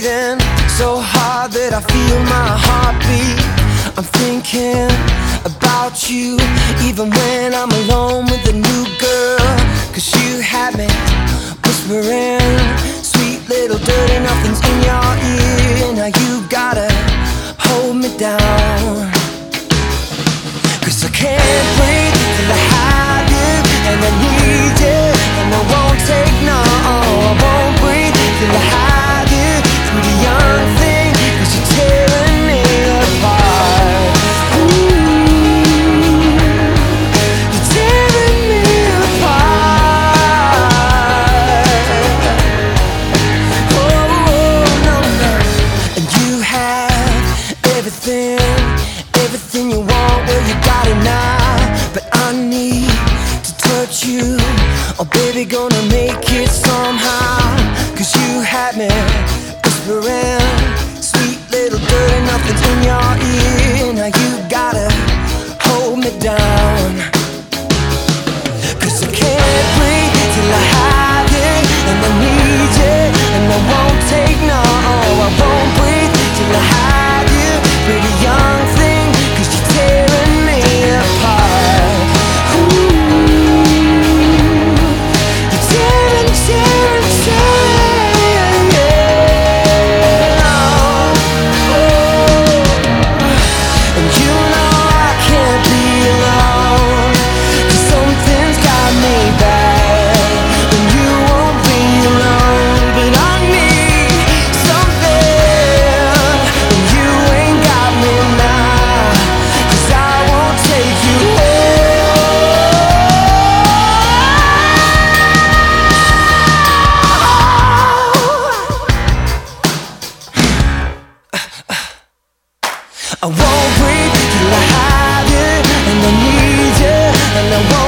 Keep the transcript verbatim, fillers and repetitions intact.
breathing so hard that I feel my heartbeat. I'm thinking about you even when I'm alone with a new girl. Cause you had me whispering sweet little dirty nothings in your ear. Now you gotta hold me down, cause I can't breathe till I have you, and I need you, and I won't take no, I won't breathe till I have you. Through the young thing, cause you're tearing me apart. Ooh, you're tearing me apart. Oh, no, no. And you have everything, everything you want, well you got it now. But I need to touch you, oh baby, gonna make it somehow. Cause you had me whispering sweet little dirty nothings in your ear. Now you gotta hold me down, cause I can't breathe till I have you, and I need you, and I won't take no, I won't breathe till I have you. Pretty young thing, cause you're tearing me apart. Ooh, you're tearing, tearing, tearing, yeah. Oh, and you know I can't be alone, cause something's got me back, and you won't be alone. But I need something, and you ain't got me now, cause I won't take you I won't breathe till I have you, and I need you, and I won't